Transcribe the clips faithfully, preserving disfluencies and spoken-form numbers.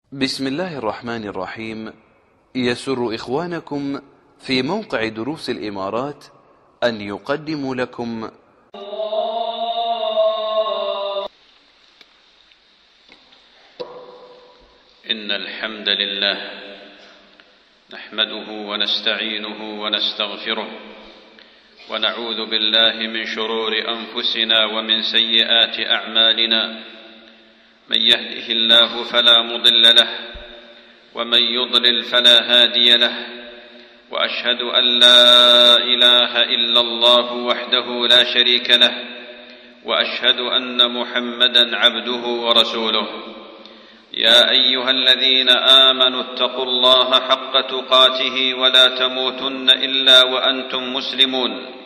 بسم الله الرحمن الرحيم. يسر إخوانكم في موقع دروس الإمارات أن يقدموا لكم إن الحمد لله نحمده ونستعينه ونستغفره ونعوذ بالله من شرور أنفسنا ومن سيئات أعمالنا. من يهده الله فلا مضل له ومن يضلل فلا هادي له، وأشهد أن لا إله إلا الله وحده لا شريك له، وأشهد أن محمدًا عبده ورسوله. يا أيها الذين آمنوا اتقوا الله حق تقاته ولا تموتن إلا وأنتم مسلمون.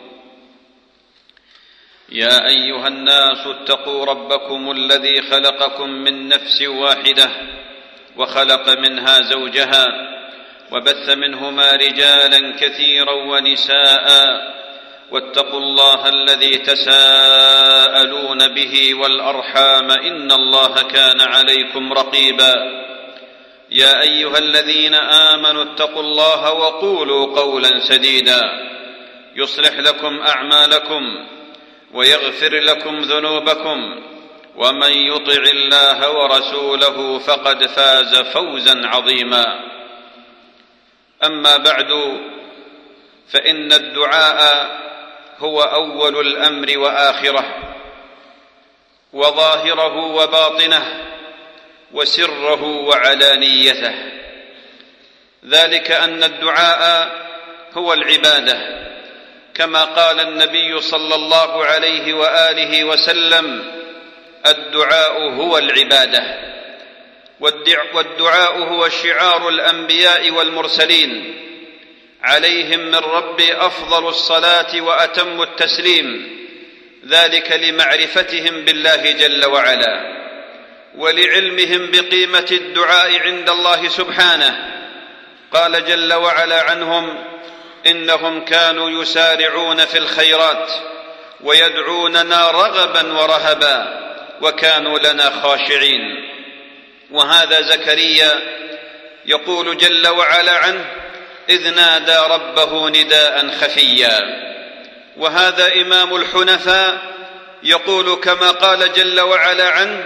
يا أيها الناس اتقوا ربكم الذي خلقكم من نفس واحدة وخلق منها زوجها وبث منهما رجالا كثيرا ونساء، واتقوا الله الذي تساءلون به والأرحام إن الله كان عليكم رقيبا. يا أيها الذين آمنوا اتقوا الله وقولوا قولا سديدا يصلح لكم أعمالكم ويغفر لكم ذنوبكم، ومن يطع الله ورسوله فقد فاز فوزا عظيما. أما بعد، فإن الدعاء هو أول الأمر وآخره، وظاهره وباطنه، وسره وعلانيته. ذلك أن الدعاء هو العبادة، كما قال النبي صلى الله عليه وآله وسلم: الدعاء هو العبادة. والدعاء هو شعار الأنبياء والمرسلين عليهم من رب أفضل الصلاة وأتم التسليم، ذلك لمعرفتهم بالله جل وعلا ولعلمهم بقيمة الدعاء عند الله سبحانه. قال جل وعلا عنهم: إنهم كانوا يسارعون في الخيرات ويدعوننا رغبا ورهبا وكانوا لنا خاشعين. وهذا زكريا يقول جل وعلا عنه: إذ نادى ربه نداء خفيا. وهذا إمام الحنفاء يقول كما قال جل وعلا عنه: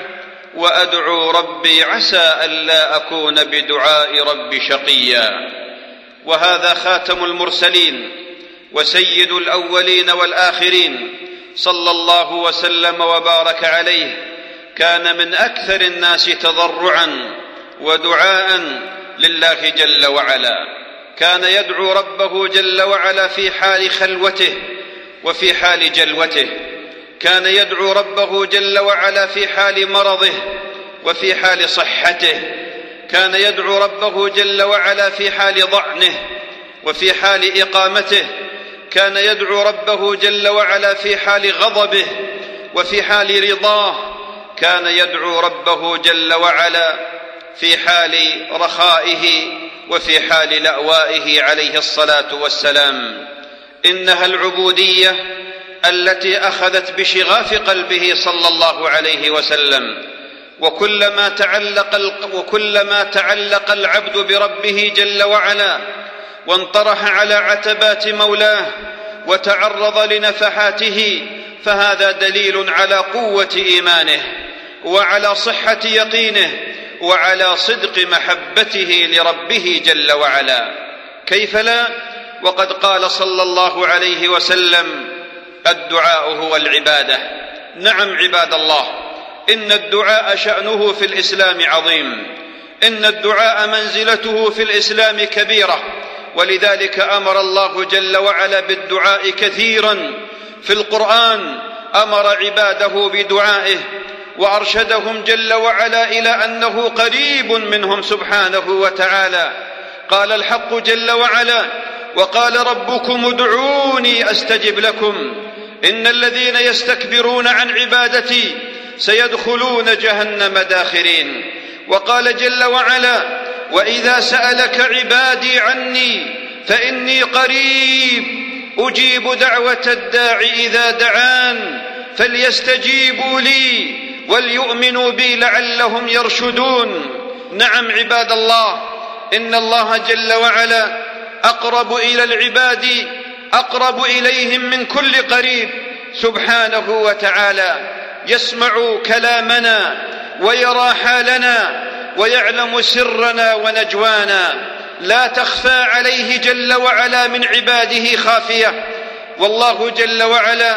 وأدعو ربي عسى ألا أكون بدعاء ربي شقيا. وهذا خاتم المرسلين وسيد الأولين والآخرين صلى الله وسلم وبارك عليه، كان من أكثر الناس تضرعا ودعاء لله جل وعلا. كان يدعو ربه جل وعلا في حال خلوته وفي حال جلوته، كان يدعو ربه جل وعلا في حال مرضه وفي حال صحته، كان يدعو ربه جل وعلا في حال ضعنه وفي حال إقامته، كان يدعو ربه جل وعلا في حال غضبه وفي حال رضاه، كان يدعو ربه جل وعلا في حال رخائه وفي حال لأوائه عليه الصلاة والسلام. إنها العبودية التي أخذت بشغاف قلبه صلى الله عليه وسلم. وكلما تعلق, وكلما تعلق العبد بربه جل وعلا وانطرح على عتبات مولاه وتعرض لنفحاته، فهذا دليل على قوة إيمانه وعلى صحة يقينه وعلى صدق محبته لربه جل وعلا. كيف لا؟ وقد قال صلى الله عليه وسلم: الدعاء هو العبادة. نعم عباد الله، إن الدعاء شأنه في الإسلام عظيم، إن الدعاء منزلته في الإسلام كبيرة، ولذلك أمر الله جل وعلا بالدعاء كثيرا في القرآن. أمر عباده بدعائه وأرشدهم جل وعلا إلى أنه قريب منهم سبحانه وتعالى. قال الحق جل وعلا: وقال ربكم ادعوني أستجب لكم إن الذين يستكبرون عن عبادتي سيدخلون جهنم داخرين. وقال جل وعلا: وإذا سألك عبادي عني فإني قريب أجيب دعوة الداع إذا دعان فليستجيبوا لي وليؤمنوا بي لعلهم يرشدون. نعم عباد الله، إن الله جل وعلا أقرب إلى العباد، أقرب إليهم من كل قريب سبحانه وتعالى، يسمع كلامنا ويرى حالنا ويعلم سرنا ونجوانا، لا تخفى عليه جل وعلا من عباده خافية. والله جل وعلا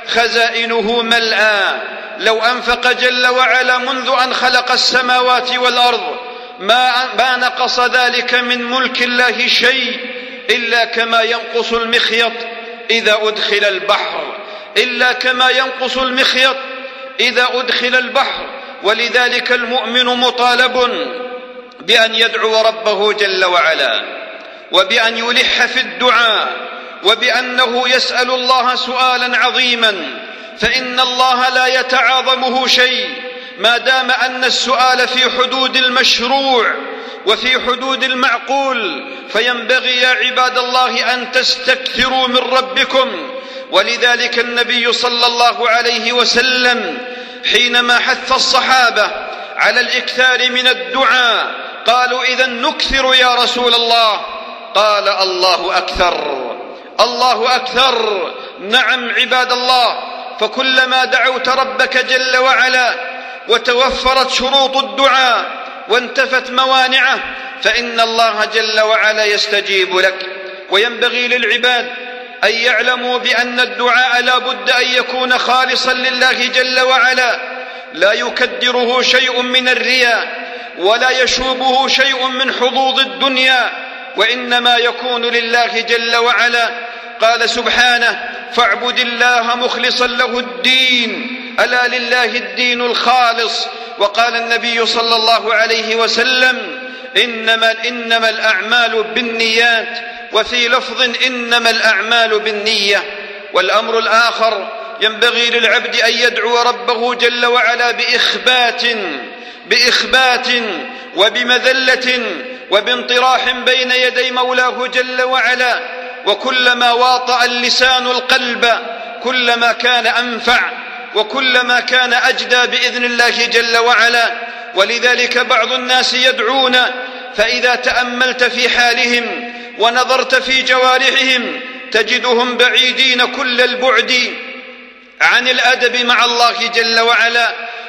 خزائنه ملأى، لو أنفق جل وعلا منذ أن خلق السماوات والأرض ما ما نقص ذلك من ملك الله شيء، إلا كما ينقص المخيط إذا أدخل البحر، إلا كما ينقص المخيط إذا أدخل البحر. ولذلك المؤمن مطالب بأن يدعو ربه جل وعلا، وبأن يلح في الدعاء، وبأنه يسأل الله سؤالا عظيما، فإن الله لا يتعاظمه شيء ما دام أن السؤال في حدود المشروع وفي حدود المعقول. فينبغي يا عباد الله أن تستكثروا من ربكم. ولذلك النبي صلى الله عليه وسلم حينما حث الصحابة على الإكثار من الدعاء قالوا: إذن نكثر يا رسول الله؟ قال: الله أكثر، الله أكثر. نعم عباد الله، فكلما دعوت ربك جل وعلا وتوفرت شروط الدعاء وانتفت موانعه فإن الله جل وعلا يستجيب لك. وينبغي للعباد أن يعلموا بأن الدعاء لا بد أن يكون خالصا لله جل وعلا، لا يكدره شيء من الرياء ولا يشوبه شيء من حظوظ الدنيا، وإنما يكون لله جل وعلا. قال سبحانه: فاعبد الله مخلصا له الدين، ألا لله الدين الخالص. وقال النبي صلى الله عليه وسلم: إنما, إنما الأعمال بالنيات، وفي لفظ: إنما الأعمال بالنية. والأمر الآخر ينبغي للعبد أن يدعو ربه جل وعلا بإخبات بإخبات وبمذلة وبانطراح بين يدي مولاه جل وعلا. وكلما واطأ اللسان القلب كلما كان أنفع وكلما كان أجدى بإذن الله جل وعلا. ولذلك بعض الناس يدعون، فإذا تأملت في حالهم ونظرت في جوارحهم تجدهم بعيدين كل البعد عن الأدب مع الله جل وعلا،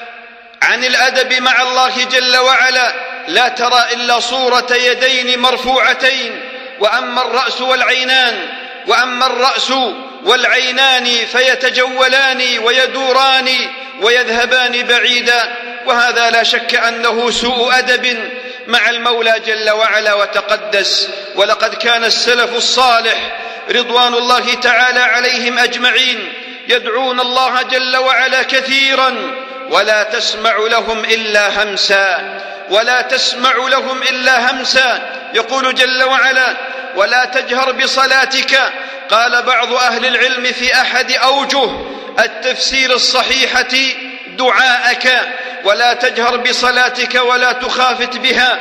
عن الأدب مع الله جل وعلا. لا ترى إلا صورة يدين مرفوعتين، وأما الرأس والعينان وأما الرأس والعينان فيتجولان ويدوران ويذهبان بعيدا، وهذا لا شك أنه سوء أدب مع المولى جل وعلا وتقدس. ولقد كان السلف الصالح رضوان الله تعالى عليهم أجمعين يدعون الله جل وعلا كثيرا، ولا تسمع لهم إلا همسا، ولا تسمع لهم إلا همسا. يقول جل وعلا: ولا تجهر بصلاتك. قال بعض أهل العلم في أحد أوجه التفسير الصحيحة دعاءك، ولا تجهر بصلاتك ولا تخافت بها،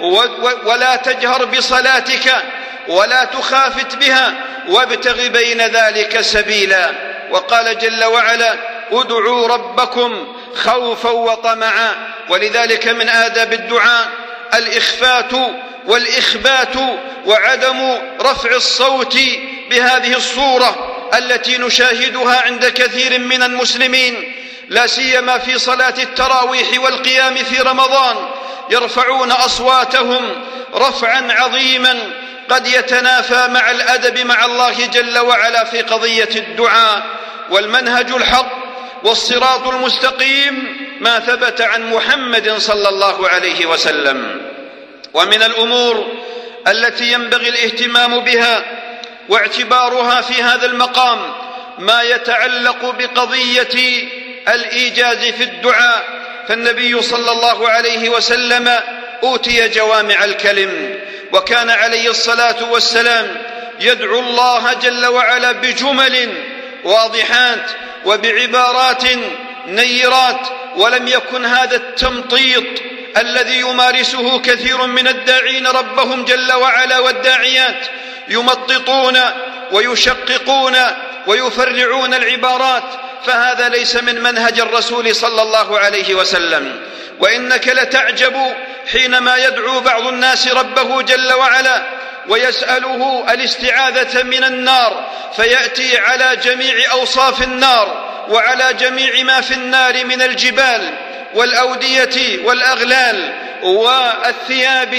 ولا تجهر بصلاتك ولا تخافت بها، وابتغ بين ذلك سبيلا. وقال جل وعلا: ادعوا ربكم خوفا وطمعا. ولذلك من آداب الدعاء الإخفات والإخبات، وعدم رفع الصوت بهذه الصورة التي نشاهدها عند كثير من المسلمين، لا سيما في صلاة التراويح والقيام في رمضان، يرفعون أصواتهم رفعا عظيما قد يتنافى مع الأدب مع الله جل وعلا في قضية الدعاء. والمنهج الحق والصراط المستقيم ما ثبت عن محمد صلى الله عليه وسلم. ومن الأمور التي ينبغي الاهتمام بها واعتبارها في هذا المقام ما يتعلق بقضية الإيجاز في الدعاء. فالنبي صلى الله عليه وسلم أوتي جوامع الكلم، وكان عليه الصلاة والسلام يدعو الله جل وعلا بجمل واضحات وبعبارات نيرات، ولم يكن هذا التمطيط الذي يمارسه كثير من الداعين ربهم جل وعلا والداعيات، يمططون ويشققون ويفرعون العبارات، فهذا ليس من منهج الرسول صلى الله عليه وسلم. وإنك لتعجب حينما يدعو بعض الناس ربه جل وعلا ويسأله الاستعاذة من النار، فيأتي على جميع أوصاف النار وعلى جميع ما في النار من الجبال والأودية والأغلال والثياب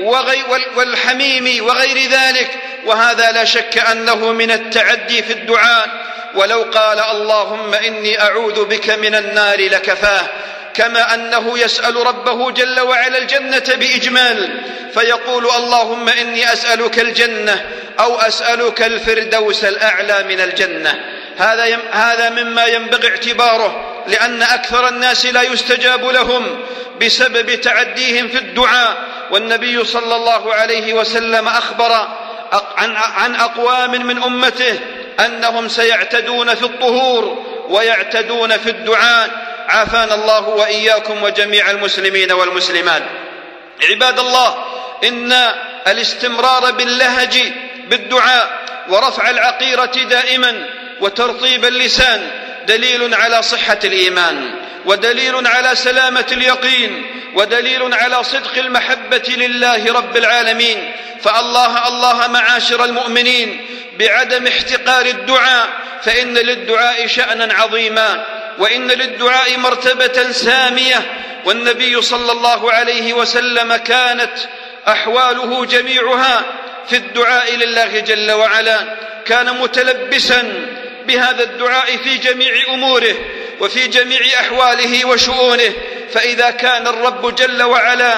والحميم وغير ذلك، وهذا لا شك أنه من التعدي في الدعاء. ولو قال اللهم إني أعوذ بك من النار لكفاه، كما أنه يسأل ربه جل وعلا الجنة بإجمال، فيقول اللهم إني أسألك الجنة أو أسألك الفردوس الأعلى من الجنة. هذا يم هذا مما ينبغي اعتباره، لأن أكثر الناس لا يستجاب لهم بسبب تعديهم في الدعاء. والنبي صلى الله عليه وسلم أخبر عن, عن أقوام من أمته أنهم سيعتدون في الطهور ويعتدون في الدعاء، عافانا الله وإياكم وجميع المسلمين والمسلمات. عباد الله، إن الاستمرار باللهج بالدعاء ورفع العقيرة دائما وترطيب اللسان دليل على صحة الإيمان، ودليل على سلامة اليقين، ودليل على صدق المحبة لله رب العالمين. فالله الله معاشر المؤمنين بعدم احتقار الدعاء، فإن للدعاء شأنا عظيما، وإن للدعاء مرتبة سامية. والنبي صلى الله عليه وسلم كانت أحواله جميعها في الدعاء لله جل وعلا، كان متلبسا بهذا الدعاء في جميع أموره وفي جميع أحواله وشؤونه. فإذا كان الرب جل وعلا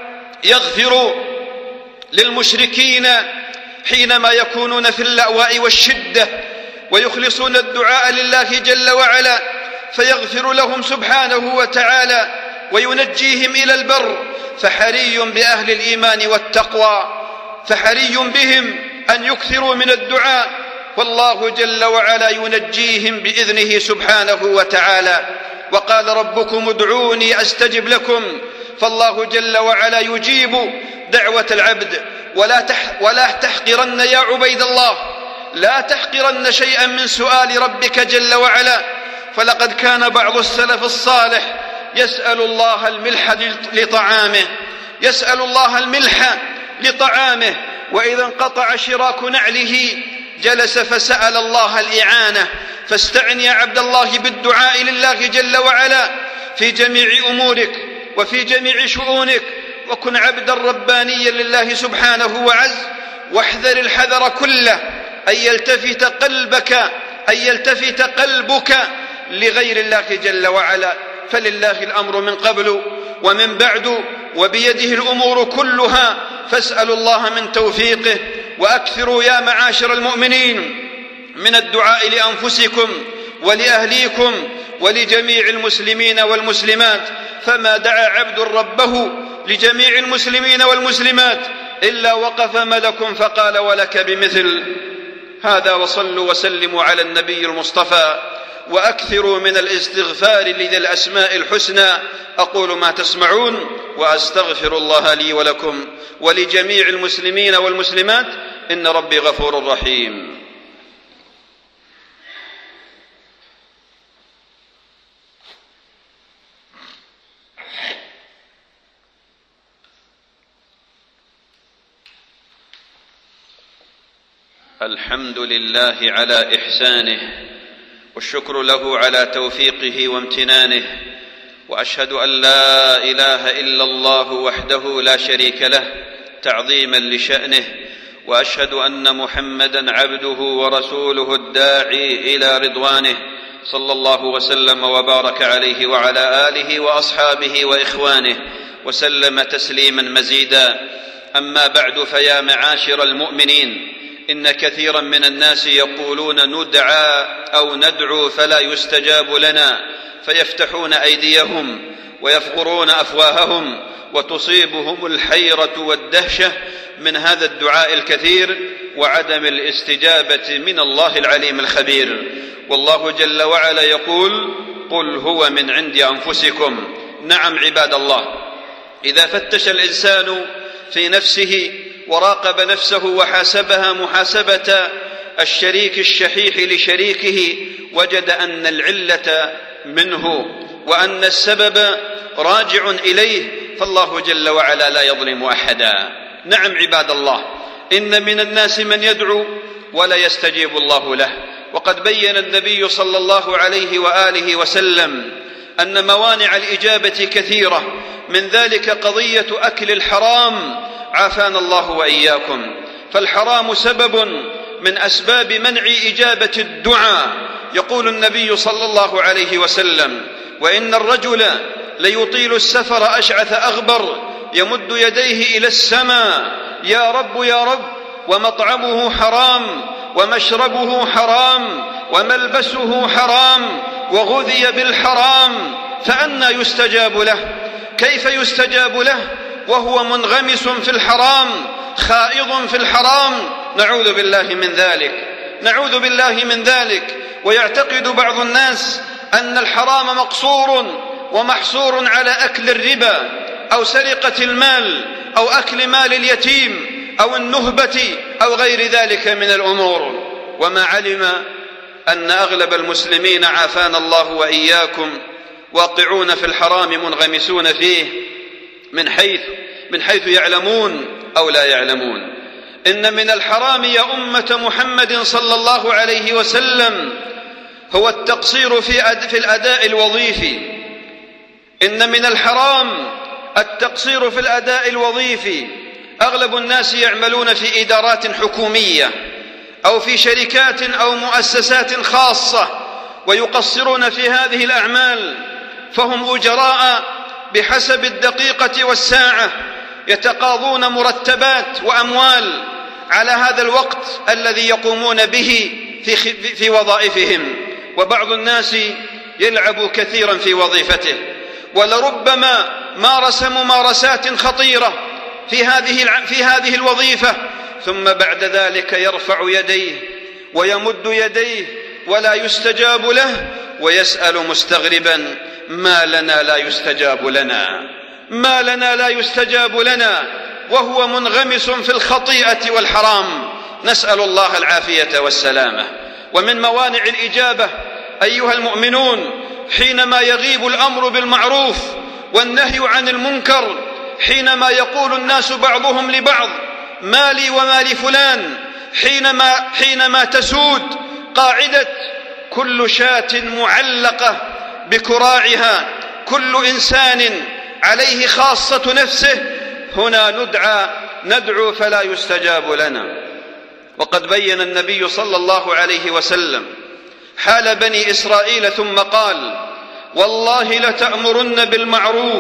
يغفر للمشركين حينما يكونون في اللأواء والشدة ويخلصون الدعاء لله جل وعلا، فيغفر لهم سبحانه وتعالى وينجيهم إلى البر، فحري بأهل الإيمان والتقوى فحري بهم أن يكثروا من الدعاء، والله جل وعلا ينجيهم بإذنه سبحانه وتعالى. وقال ربكم ادعوني أستجب لكم، فالله جل وعلا يجيب دعوة العبد. ولا, تح ولا تحقرن يا عبيد الله، لا تحقرن شيئا من سؤال ربك جل وعلا، فلقد كان بعض السلف الصالح يسأل الله الملح لطعامه يسأل الله الملح لطعامه وإذا انقطع شراك نعله جلس فسأل الله الإعانة. فاستعن يا عبد الله بالدعاء لله جل وعلا في جميع أمورك وفي جميع شؤونك، وكن عبدا ربانيا لله سبحانه وعز، واحذر الحذر كله أن يلتفت قلبك أن يلتفت قلبك لغير الله جل وعلا، فلله الأمر من قبل ومن بعد، وبيده الأمور كلها، فاسألوا الله من توفيقه. وأكثروا يا معاشر المؤمنين من الدعاء لأنفسكم ولأهليكم ولجميع المسلمين والمسلمات، فما دعا عبد ربه لجميع المسلمين والمسلمات إلا وقف ملك فقال ولك بمثل هذا. وصلوا وسلموا على النبي المصطفى، وأكثروا من الاستغفار لذي الأسماء الحسنى. أقول ما تسمعون وأستغفر الله لي ولكم ولجميع المسلمين والمسلمات، إن ربي غفور رحيم. الحمد لله على إحسانه، والشكر له على توفيقه وامتنانه، وأشهد أن لا إله إلا الله وحده لا شريك له تعظيما لشأنه، وأشهد أن محمدا عبده ورسوله الداعي إلى رضوانه، صلى الله وسلم وبارك عليه وعلى آله وأصحابه وإخوانه وسلم تسليما مزيدا. أما بعد، فيا معاشر المؤمنين، إن كثيرا من الناس يقولون ندعى أو ندعو فلا يستجاب لنا، فيفتحون أيديهم ويفقرون أفواههم، وتصيبهم الحيرة والدهشة من هذا الدعاء الكثير وعدم الاستجابة من الله العليم الخبير. والله جل وعلا يقول: قل هو من عند أنفسكم. نعم عباد الله، إذا فتش الإنسان في نفسه وراقب نفسه وحاسبها محاسبة الشريك الشحيح لشريكه، وجد أن العلة منه، وأن السبب راجع إليه، فالله جل وعلا لا يظلم أحدا. نعم عباد الله، إن من الناس من يدعو ولا يستجيب الله له، وقد بين النبي صلى الله عليه وآله وسلم أن موانع الإجابة كثيرة، من ذلك قضية أكل الحرام، عافانا الله وإياكم. فالحرام سبب من أسباب منع إجابة الدعاء. يقول النبي صلى الله عليه وسلم: وإن الرجل ليطيل السفر أشعث أغبر يمد يديه إلى السماء يا رب يا رب، ومطعمه حرام ومشربه حرام وملبسه حرام وغذي بالحرام، فأنى يستجاب له؟ كيف يستجاب له وهو منغمس في الحرام، خائض في الحرام؟ نعوذ بالله من ذلك، نعوذ بالله من ذلك. ويعتقد بعض الناس أن الحرام مقصور ومحصور على أكل الربا أو سرقة المال أو أكل مال اليتيم أو النهبة أو غير ذلك من الأمور، وما علم أن أغلب المسلمين عافانا الله وإياكم واقعون في الحرام منغمسون فيه من حيث من حيث يعلمون أو لا يعلمون. إن من الحرام يا أمة محمد صلى الله عليه وسلم هو التقصير في في الأداء الوظيفي. إن من الحرام التقصير في الأداء الوظيفي. أغلب الناس يعملون في إدارات حكومية أو في شركات أو مؤسسات خاصة ويقصرون في هذه الأعمال، فهم أجراء بحسب الدقيقة والساعة، يتقاضون مرتبات وأموال على هذا الوقت الذي يقومون به في, في وظائفهم. وبعض الناس يلعب كثيرا في وظيفته، ولربما مارس ممارسات خطيرة في هذه في هذه الوظيفة، ثم بعد ذلك يرفع يديه ويمد يديه ولا يستجاب له، ويسأل مستغربا: ما لنا لا يستجاب لنا، ما لنا لا يستجاب لنا، وهو منغمس في الخطيئة والحرام. نسأل الله العافية والسلامة. ومن موانع الإجابة أيها المؤمنون حينما يغيب الأمر بالمعروف والنهي عن المنكر، حينما يقول الناس بعضهم لبعض: ما لي وما لفلان، حينما, حينما تسود قاعدة كل شاة معلقة بكراعها، كل إنسان عليه خاصة نفسه، هنا ندعى ندعو فلا يستجاب لنا. وقد بين النبي صلى الله عليه وسلم حال بني إسرائيل ثم قال: والله لتأمرن بالمعروف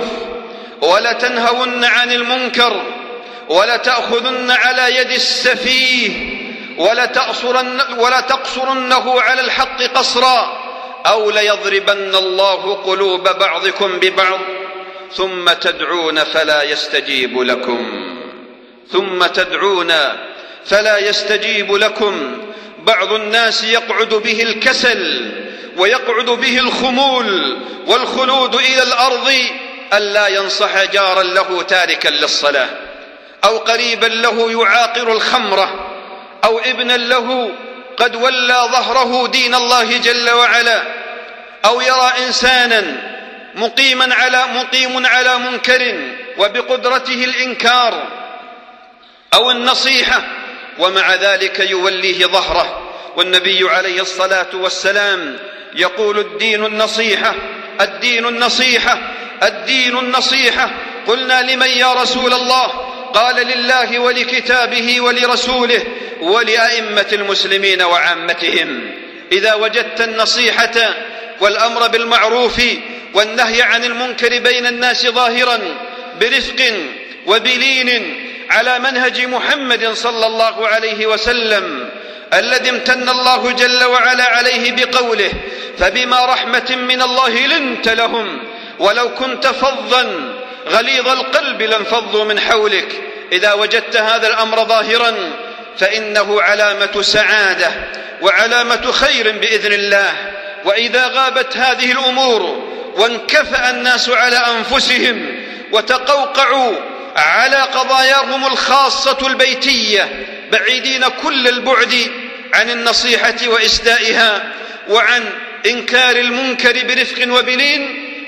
ولتنهون عن المنكر ولتأخذن على يد السفيه ولتقصرن ولتقصرنه على الحق قصرا، أو ليضربن الله قلوب بعضكم ببعض ثم تدعون فلا يستجيب لكم ثم تدعون فلا يستجيب لكم. بعض الناس يقعد به الكسل ويقعد به الخمول والخلود إلى الأرض ألا ينصح جارا له تاركا للصلاة، أو قريبا له يعاقر الخمرة، أو ابنا له قد ولى ظهره دين الله جل وعلا، أو يرى إنسانا مقيما على مقيم على منكر وبقدرته الإنكار أو النصيحة، ومع ذلك يوليه ظهره. والنبي عليه الصلاة والسلام يقول: الدين النصيحة، الدين النصيحة، الدين النصيحة. قلنا: لمن يا رسول الله؟ قال: لله ولكتابه ولرسوله ولأئمة المسلمين وعامتهم. إذا وجدت النصيحة والأمر بالمعروف والنهي عن المنكر بين الناس ظاهرا برفق وبلين على منهج محمد صلى الله عليه وسلم الذي امتن الله جل وعلا عليه بقوله: فبما رحمة من الله لنت لهم ولو كنت فظا غليظ القلب لانفضوا من حولك. إذا وجدت هذا الأمر ظاهرا فإنه علامة سعادة وعلامة خير بإذن الله. وإذا غابت هذه الأمور وانكفأ الناس على أنفسهم وتقوقعوا على قضاياهم الخاصة البيتية بعيدين كل البعد عن النصيحة وإسدائها وعن إنكار المنكر برفق وبلين،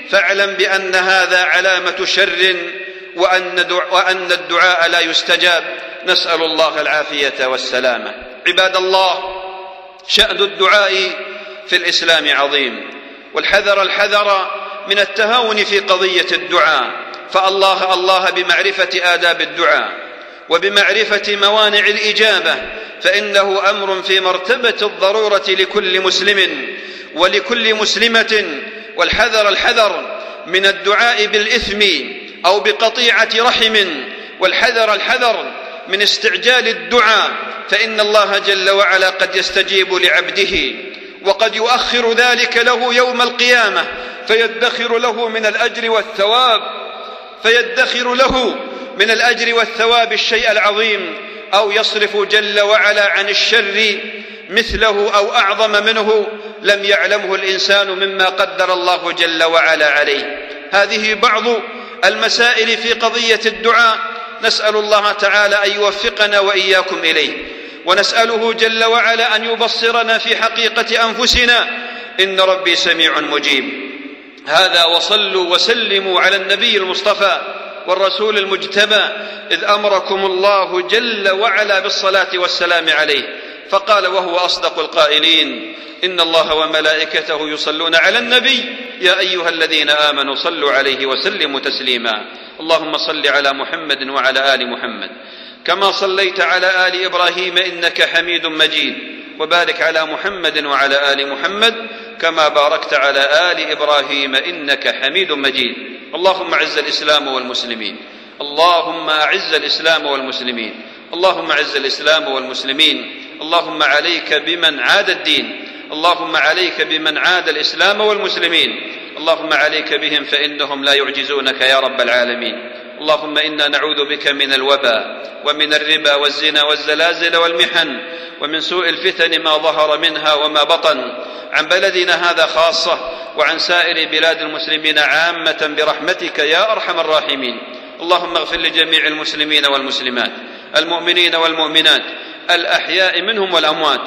فاعلم بأن هذا علامة شر وأن الدعاء لا يستجاب. نسأل الله العافية والسلامة. عباد الله، شأن الدعاء في الإسلام عظيم، والحذر الحذر من التهاون في قضية الدعاء، فالله الله بمعرفة آداب الدعاء وبمعرفة موانع الإجابة، فإنه أمر في مرتبة الضرورة لكل مسلم ولكل مسلمة. والحذر الحذر من الدعاء بالإثم أو بقطيعة رحم، والحذر الحذر من استعجال الدعاء، فإن الله جل وعلا قد يستجيب لعبده وقد يؤخر ذلك له يوم القيامة، فيدخر له من الأجر والثواب فيدخر له من الأجر والثواب الشيء العظيم، أو يصرف جل وعلا عن الشر مثله أو أعظم منه لم يعلمه الإنسان مما قدر الله جل وعلا عليه. هذه بعض المسائل في قضية الدعاء، نسأل الله تعالى أن يوفقنا وإياكم إليه، ونسأله جل وعلا أن يبصرنا في حقيقة أنفسنا، إن ربي سميع مجيب. هذا وصلوا وسلموا على النبي المصطفى والرسول المجتبى، إذ أمركم الله جل وعلا بالصلاة والسلام عليه، فقال وهو أصدق القائلين: إن الله وملائكته يصلون على النبي يا أيها الذين آمنوا صلوا عليه وسلموا تسليما. اللهم صل على محمد وعلى آل محمد كما صليت على آل إبراهيم إنك حميد مجيد، وبارك على محمد وعلى آل محمد كما باركت على آل إبراهيم إنك حميد مجيد. اللهم أعز الإسلام والمسلمين، اللهم أعز الإسلام والمسلمين، اللهم أعز الإسلام والمسلمين. اللهم عليك بمن عاد الدين، اللهم عليك بمن عاد الإسلام والمسلمين، اللهم عليك بهم فإنهم لا يعجزونك يا رب العالمين. اللهم إنا نعوذ بك من الوباء ومن الربا والزنا والزلازل والمحن ومن سوء الفتن ما ظهر منها وما بطن، عن بلدنا هذا خاصة وعن سائر بلاد المسلمين عامة برحمتك يا أرحم الراحمين. اللهم اغفر لجميع المسلمين والمسلمات، المؤمنين والمؤمنات، الأحياء منهم والأموات.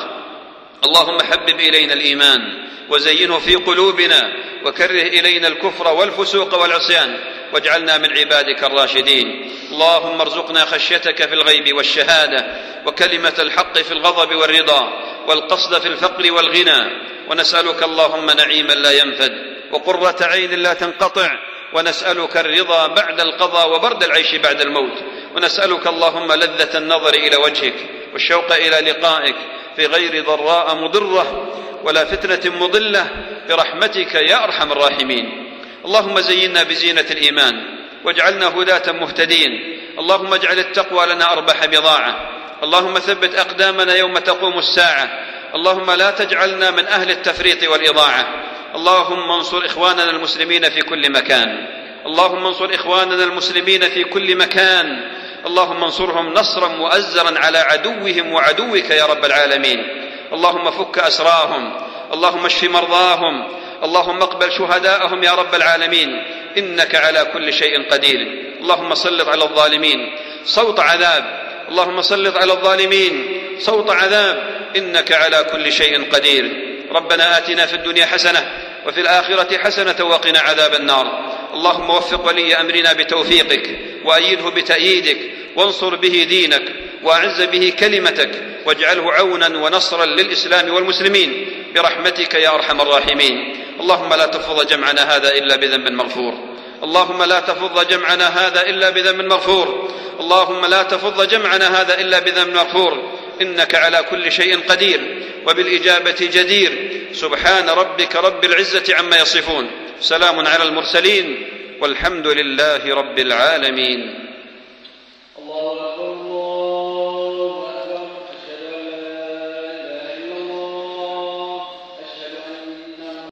اللهم حبب إلينا الإيمان وزينه في قلوبنا، وكره إلينا الكفر والفسوق والعصيان، واجعلنا من عبادك الراشدين. اللهم ارزقنا خشيتك في الغيب والشهادة، وكلمة الحق في الغضب والرضا، والقصد في الفقر والغنى. ونسألك اللهم نعيما لا ينفد، وقرة عين لا تنقطع، ونسألك الرضا بعد القضاء وبرد العيش بعد الموت. ونسألك اللهم لذة النظر إلى وجهك والشوق إلى لقائك في غير ضراء مضرة ولا فتنة مضلة برحمتك يا أرحم الراحمين. اللهم زينا بزينة الإيمان واجعلنا هداة مهتدين. اللهم اجعل التقوى لنا أربح بضاعة. اللهم ثبت أقدامنا يوم تقوم الساعة. اللهم لا تجعلنا من أهل التفريط والإضاعة. اللهم انصر إخواننا المسلمين في كل مكان، اللهم انصر إخواننا المسلمين في كل مكان، اللهم انصرهم نصرا مؤزرا على عدوهم وعدوك يا رب العالمين. اللهم فك أسراهم، اللهم اشف مرضاهم، اللهم اقبل شهداءهم يا رب العالمين، إنك على كل شيء قدير. اللهم سلط على الظالمين صوت عذاب، اللهم سلط على الظالمين صوت عذاب، إنك على كل شيء قدير. ربنا آتنا في الدنيا حسنة وفي الآخرة حسنة وقنا عذاب النار. اللهم وفق ولي أمرنا بتوفيقك، وأيده بتأييدك، وانصر به دينك، وأعز به كلمتك، واجعله عونا ونصرا للإسلام والمسلمين برحمتك يا أرحم الراحمين. اللهم لا تفض جمعنا هذا إلا بذنب مغفور، اللهم لا تفض جمعنا هذا إلا بذنب مغفور، اللهم لا تفض جمعنا هذا إلا بذنب مغفور، إنك على كل شيء قدير وبالإجابة جدير. سبحان ربك رب العزة عما يصفون، سلام على المرسلين، والحمد لله رب العالمين.